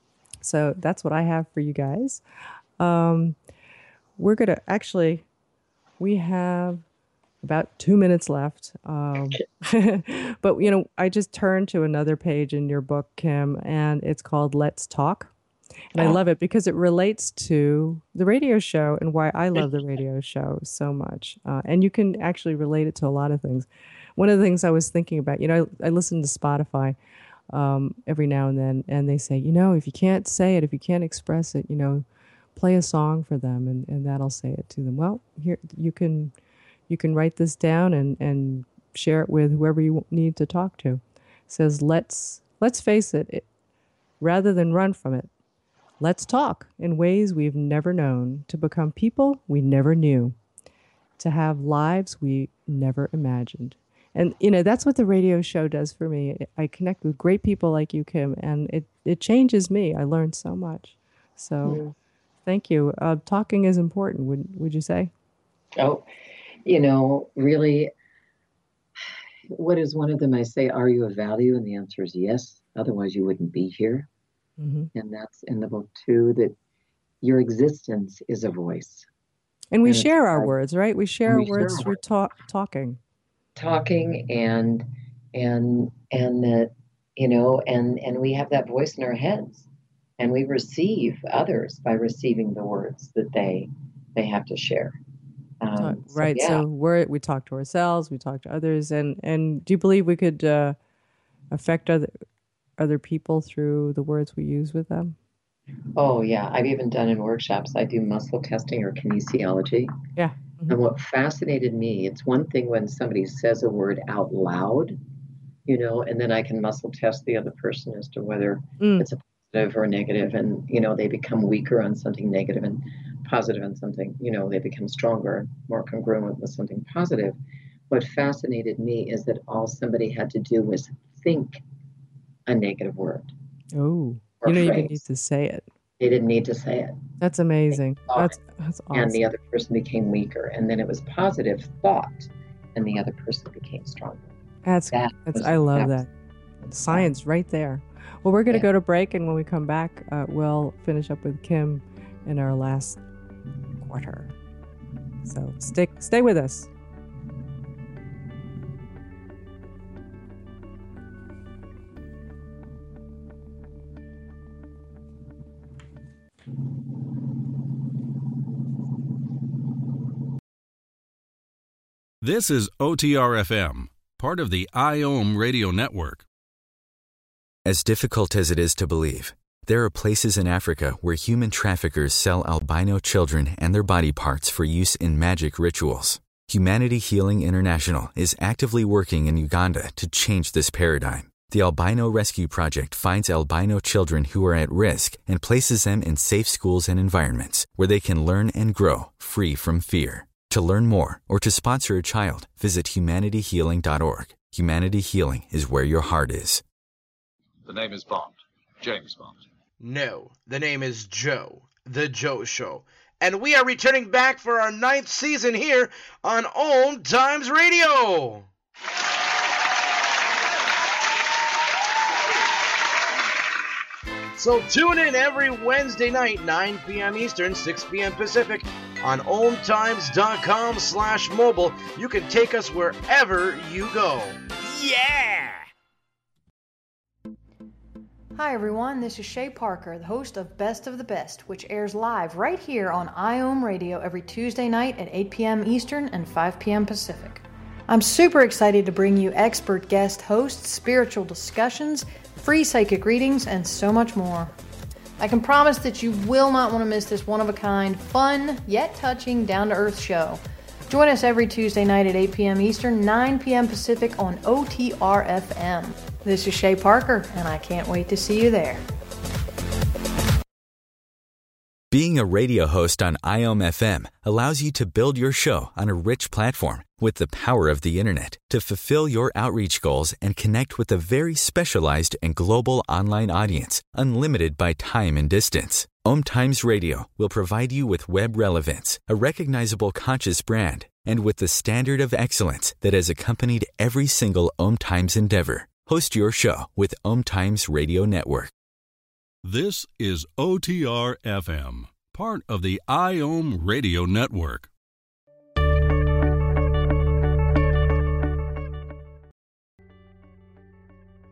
So that's what I have for you guys. Um, we're going to actually, we have about two minutes left. Um, but, you know, I just turned to another page in your book, Kim, and it's called Let's Talk. And I love it because it relates to the radio show and why I love the radio show so much. Uh, and you can actually relate it to a lot of things. One of the things I was thinking about, you know, I, I listen to Spotify um, every now and then, and they say, you know, if you can't say it, if you can't express it, you know, play a song for them, and, and that'll say it to them. Well, here you can you can write this down and, and share it with whoever you need to talk to. It says, let's let's face it, it, rather than run from it. Let's talk in ways we've never known, to become people we never knew, to have lives we never imagined. And, you know, that's what the radio show does for me. I connect with great people like you, Kim, and it, it changes me. I learn so much. So yeah. Thank you. Uh, talking is important, would, would you say? Oh, you know, really, what is one of them? I say, are you of value? And the answer is yes. Otherwise, you wouldn't be here. Mm-hmm. And that's in the book, too, that your existence is a voice. And we and share our words, right? We share our words share through talk, talking. Talking and, and, and that, you know, and, and we have that voice in our heads. And we receive others by receiving the words that they they have to share. Um, right. So, yeah. so we're, we talk to ourselves, we talk to others. And, and do you believe we could uh, affect other other people through the words we use with them? Oh, yeah. I've even done in workshops, I do muscle testing or kinesiology. Yeah. Mm-hmm. And what fascinated me, it's one thing when somebody says a word out loud, you know, and then I can muscle test the other person as to whether mm. it's a positive or negative. And, you know, they become weaker on something negative and positive on something, you know, they become stronger, more congruent with something positive. What fascinated me is that all somebody had to do was think a negative word. Oh, you don't even need to say it. They didn't need to say it. That's amazing. That's, that's awesome. And the other person became weaker. And then it was positive thought, and the other person became stronger. That's, that that's was, I love that. that. Science right there. Well, we're going to yeah. go to break, and when we come back, uh, we'll finish up with Kim in our last quarter. So stick, stay with us. This is O T R F M, part of the I O M radio network. As difficult as it is to believe, there are places in Africa where human traffickers sell albino children and their body parts for use in magic rituals. Humanity Healing International is actively working in Uganda to change this paradigm. The Albino Rescue Project finds albino children who are at risk and places them in safe schools and environments where they can learn and grow free from fear. To learn more or to sponsor a child, visit humanity healing dot org. Humanity Healing is where your heart is. The name is Bond. James Bond. No, the name is Joe. The Joe Show. And we are returning back for our ninth season here on Old Times Radio. So tune in every Wednesday night, nine p.m. Eastern, six p.m. Pacific, on ohmtimes.com slash mobile. You can take us wherever you go. Yeah! Hi everyone, this is Shay Parker, the host of Best of the Best, which airs live right here on I O M Radio every Tuesday night at eight p.m. Eastern and five p.m. Pacific. I'm super excited to bring you expert guest hosts, spiritual discussions, free psychic readings, and so much more. I can promise that you will not want to miss this one-of-a-kind, fun, yet touching, down-to-earth show. Join us every Tuesday night at eight p.m. Eastern, nine p.m. Pacific on O T R F M. This is Shay Parker, and I can't wait to see you there. Being a radio host on I O M F M allows you to build your show on a rich platform with the power of the internet to fulfill your outreach goals and connect with a very specialized and global online audience, unlimited by time and distance. Om Times Radio will provide you with web relevance, a recognizable conscious brand, and with the standard of excellence that has accompanied every single Om Times endeavor. Host your show with Om Times Radio Network. This is O T R F M, part of the I O M radio network.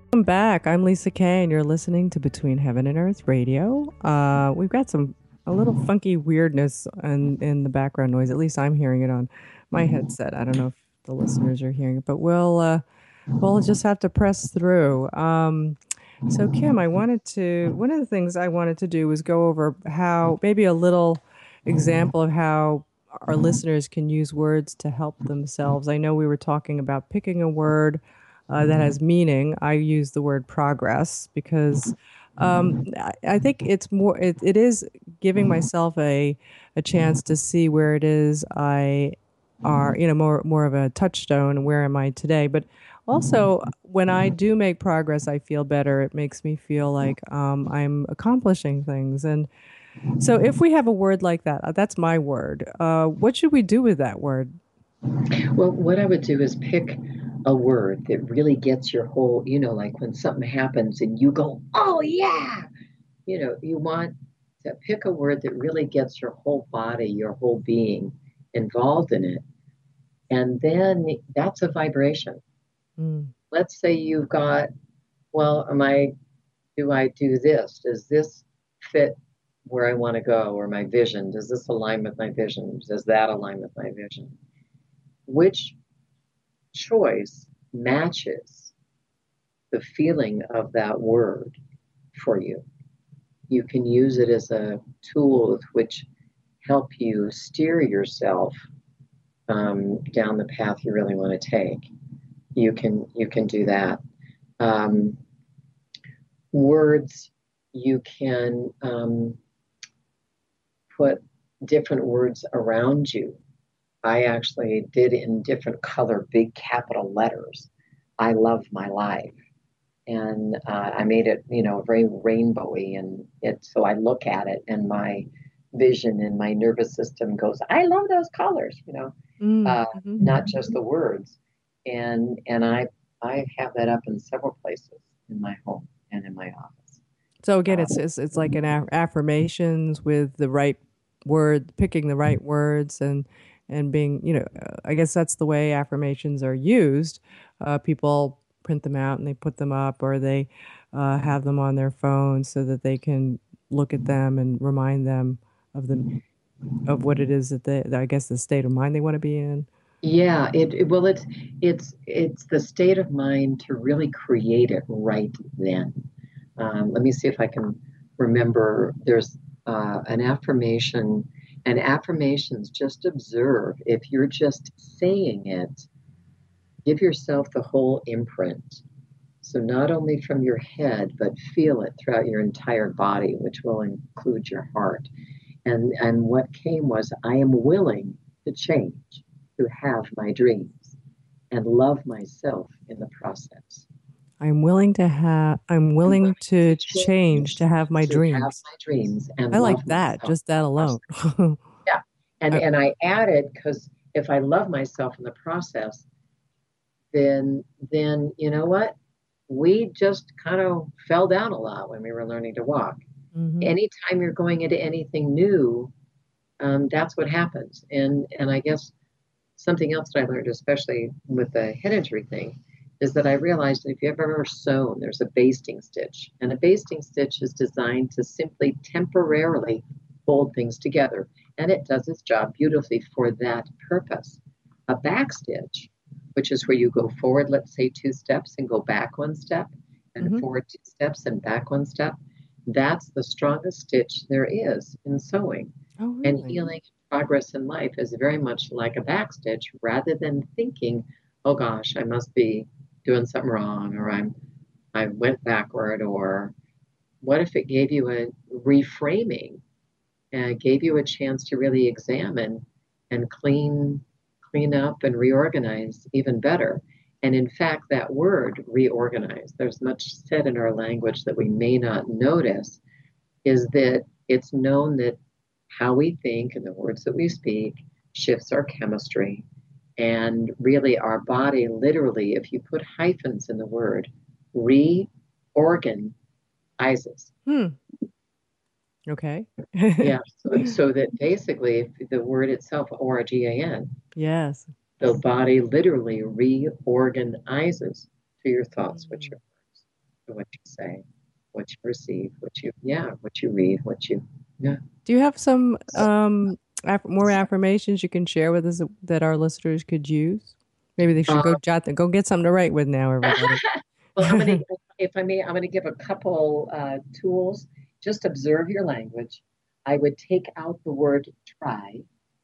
Welcome back. I'm Lisa Kay, and you're listening to Between Heaven and Earth Radio. Uh, we've got some a little funky weirdness in, in the background noise. At least I'm hearing it on my headset. I don't know if the listeners are hearing it, but we'll uh, we'll just have to press through. Um, so, Kim, I wanted to. One of the things I wanted to do was go over how maybe a little example of how our listeners can use words to help themselves. I know we were talking about picking a word Uh, that has meaning. I use the word progress because um, I, I think it's more. It, it is giving myself a a chance to see where it is I are. You know, more more of a touchstone. Where am I today? But also, when I do make progress, I feel better. It makes me feel like um, I'm accomplishing things. And so, if we have a word like that, that's my word. Uh, what should we do with that word? Well, what I would do is pick a word that really gets your whole, you know, like when something happens and you go, oh, yeah. You know, you want to pick a word that really gets your whole body, your whole being involved in it. And then that's a vibration. Mm. Let's say you've got, well, am I, do I do this? Does this fit where I want to go or my vision? Does this align with my vision? Does that align with my vision? Which choice matches the feeling of that word for you? You can use it as a tool with which help you steer yourself um, down the path you really want to take. You can you can do that. Um, words, you can um, put different words around you. I actually did in different color, big capital letters. I love my life. And uh, I made it, you know, very rainbowy. And it, so I look at it and my vision and my nervous system goes, I love those colors, you know, mm-hmm. uh, not just the words. And and I I have that up in several places in my home and in my office. So again, um, it's, it's, it's like an aff- affirmations with the right word, picking the right words and And being, you know, I guess that's the way affirmations are used. Uh, people print them out and they put them up, or they uh, have them on their phone so that they can look at them and remind them of the of what it is that they, I guess, the state of mind they want to be in. Yeah, it, it well, it's it's it's the state of mind to really create it right then. Um, let me see if I can remember. There's uh, an affirmation. And affirmations, just observe. If you're just saying it, give yourself the whole imprint. So not only from your head, but feel it throughout your entire body, which will include your heart. And, and what came was, I am willing to change, to have my dreams, and love myself in the process. I'm willing to have. I'm willing to change to have my to dreams. Have my dreams, and I like love that. myself. Just that alone. Yeah, and I, and I added, because if I love myself in the process, then then you know what? We just kind of fell down a lot when we were learning to walk. Mm-hmm. Anytime you're going into anything new, um, that's what happens. And and I guess something else that I learned, especially with the head injury thing, is that I realized that if you've ever sewn, there's a basting stitch. And a basting stitch is designed to simply temporarily hold things together. And it does its job beautifully for that purpose. A back stitch, which is where you go forward, let's say two steps and go back one step, and mm-hmm. forward two steps and back one step, that's the strongest stitch there is in sewing. Oh, really? And healing progress in life is very much like a back stitch, rather than thinking, oh gosh, I must be doing something wrong, or I'm I went backward, or what if it gave you a reframing, uh, gave you a chance to really examine and clean clean up and reorganize even better. And in fact, that word, reorganize, there's much said in our language that we may not notice, is that it's known that how we think and the words that we speak shifts our chemistry. And really our body, literally, if you put hyphens in the word, reorganizes. Hmm. Okay. Yeah. So, so that basically the word itself, O R G A N. Yes. The body literally reorganizes to your thoughts, mm. which your words. to what you say, what you receive, what you, yeah, what you read, what you, yeah. Do you have some um, aff- more affirmations you can share with us that our listeners could use? Maybe they should go Um, jot them, go get something to write with now, everybody. well, I'm gonna, if I may, I'm gonna give a couple uh, tools. Just observe your language. I would take out the word try.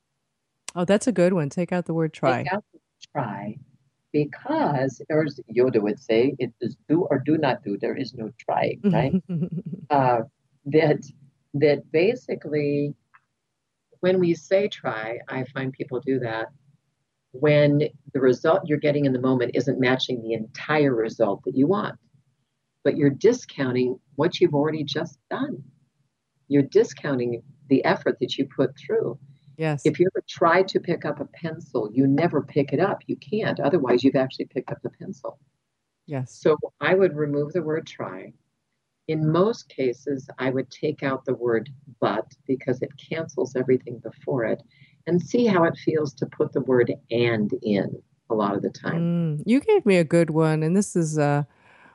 Oh, that's a good one. Take out the word try. Take out the word try, because, or as Yoda would say, it is do or do not do. There is no trying, right? uh, that that basically, when we say try, I find people do that when the result you're getting in the moment isn't matching the entire result that you want, but you're discounting what you've already just done. You're discounting the effort that you put through. Yes. If you ever try to pick up a pencil, you never pick it up. You can't. Otherwise, you've actually picked up the pencil. Yes. So I would remove the word try. In most cases, I would take out the word but, because it cancels everything before it, and see how it feels to put the word and in a lot of the time. Mm, you gave me a good one, and this is uh,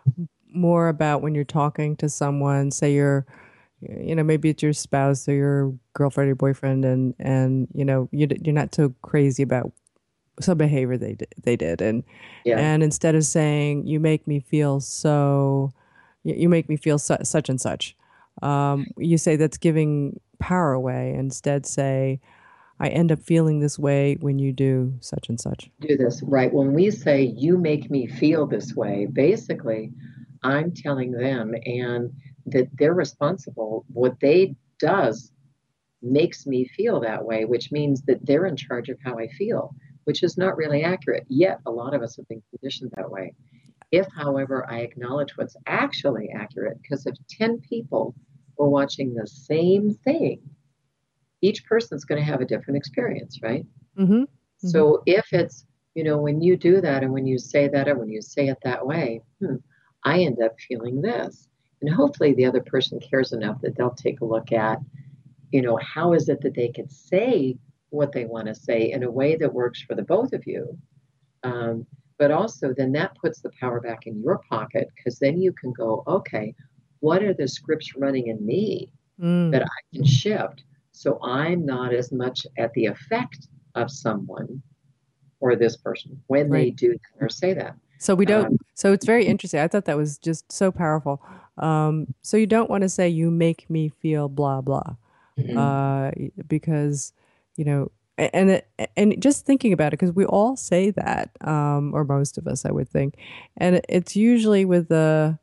more about when you're talking to someone, say you're, you know, maybe it's your spouse or your girlfriend or boyfriend, and, and you know, you, you're not so crazy about some behavior they did, they did. And, Yeah. and instead of saying, you make me feel so, you you make me feel su- such and such, um, you say that's giving power away. Instead say, I end up feeling this way when you do such and such. Do this, right? When we say you make me feel this way, basically, I'm telling them and that they're responsible. What they does makes me feel that way, which means that they're in charge of how I feel, which is not really accurate. Yet a lot of us have been conditioned that way. If, however, I acknowledge what's actually accurate, because if ten people were watching the same thing, each person's going to have a different experience, right? Mm-hmm. Mm-hmm. So if it's, you know, when you do that and when you say that or when you say it that way, hmm, I end up feeling this. And hopefully the other person cares enough that they'll take a look at, you know, how is it that they could say what they want to say in a way that works for the both of you. Um, but also then that puts the power back in your pocket, because then you can go, okay, what are the scripts running in me Mm. that I can shift? So I'm not as much at the effect of someone or this person when they Right. do that or say that. So we don't. Um, So it's very interesting. I thought that was just so powerful. Um, so you don't want to say you make me feel blah blah, mhm. uh, because you know, a- and it, and just thinking about it, because we all say that, um, or most of us, I would think, and it- it's usually with the,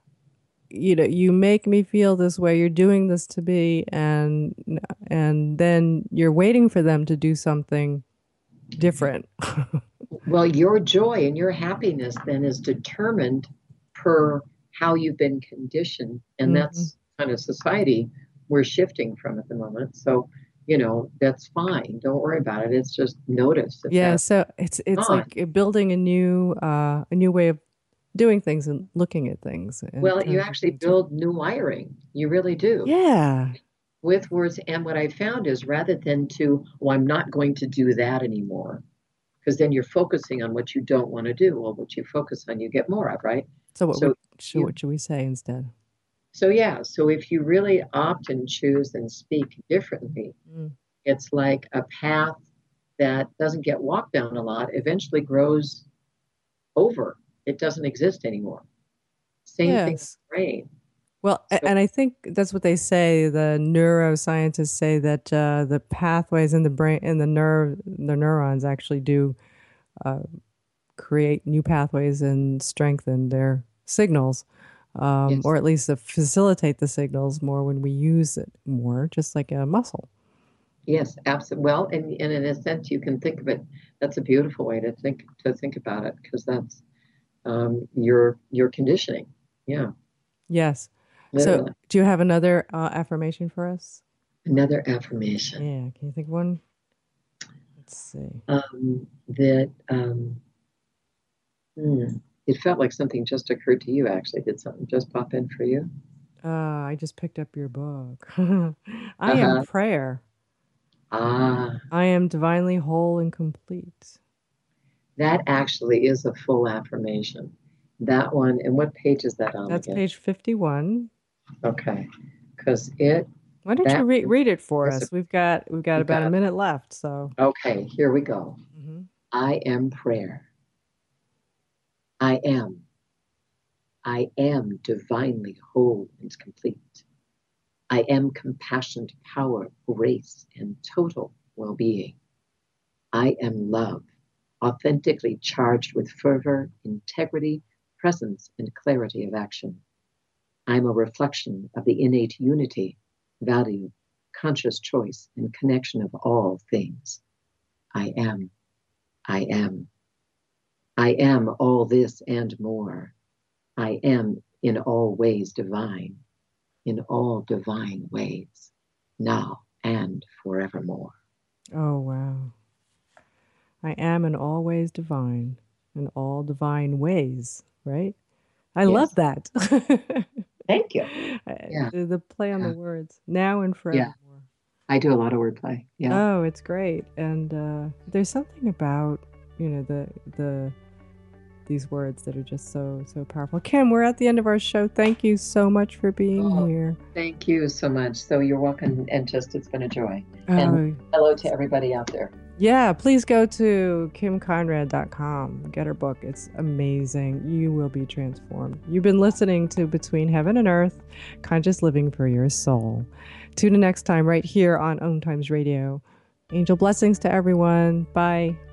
you know, you make me feel this way. You're doing this to me, and and then you're waiting for them to do something different. Well, your joy and your happiness then is determined per how you've been conditioned. And Mhm. that's kind of society we're shifting from at the moment. So, you know, that's fine. Don't worry about it. It's just notice that Yeah, that's so it's it's gone. like building a new uh, a new way of doing things and looking at things. And Well, you uh, actually build new wiring. You really do. yeah, With words. And what I found is rather than to, well, I'm not going to do that anymore, because then you're focusing on what you don't want to do. Well, what you focus on, you get more of, right? so what So would should, you, what should we say instead? so yeah, so if you really opt and choose and speak differently, Mm. it's like a path that doesn't get walked down a lot, eventually grows over. It doesn't exist anymore. Same thing with Yes. the brain. Well, a- So and I think that's what they say. The neuroscientists say that uh, the pathways in the brain, in the nerve, the neurons actually do uh, create new pathways and strengthen their signals, um, yes, or at least to facilitate the signals more when we use it more, just like a muscle. yes, absolutely. Well, and, and in a sense, you can think of it. That's a beautiful way to think to think about it, because that's um, your your conditioning. Yeah, Yes. So, literally. do you have another uh, affirmation for us? Another affirmation Yeah. Can you think of one? Let's see. um, that um, hmm, it felt like something just occurred to you. Actually, did something just pop in for you? Uh, I just picked up your book. I am Uh-huh. prayer. Ah, I am divinely whole and complete. that actually is a full affirmation. That one, and what page is that on? That's again? page fifty-one. Okay, because it. Why don't that, you re- read it for us? a, We've got we've got we've about got, a minute left. So okay, here we go. Mm-hmm. I am prayer. I am. I am divinely whole and complete. I am compassion, power, grace, and total well-being. I am love, authentically charged with fervor, integrity, presence, and clarity of action. I am a reflection of the innate unity, value, conscious choice, and connection of all things. I am. I am. I am all this and more. I am in all ways divine, in all divine ways, now and forevermore. Oh, wow. I am in all ways divine, in all divine ways, right? I yes. love that. Thank you. Yeah. The, the play on yeah. the words, now and forevermore. Yeah. I do a lot of wordplay. Yeah. Oh, it's great. And uh, there's something about, you know, the the these words that are just so, so powerful. Kim, we're at the end of our show. Thank you so much for being oh, here. Thank you so much. So you're welcome. And just, it's been a joy. Uh, and hello to everybody out there. Yeah, please go to kim conrad dot com. Get her book. It's amazing. You will be transformed. You've been listening to Between Heaven and Earth, Conscious Living for Your Soul. Tune in next time right here on Om Times Radio. Angel blessings to everyone. Bye.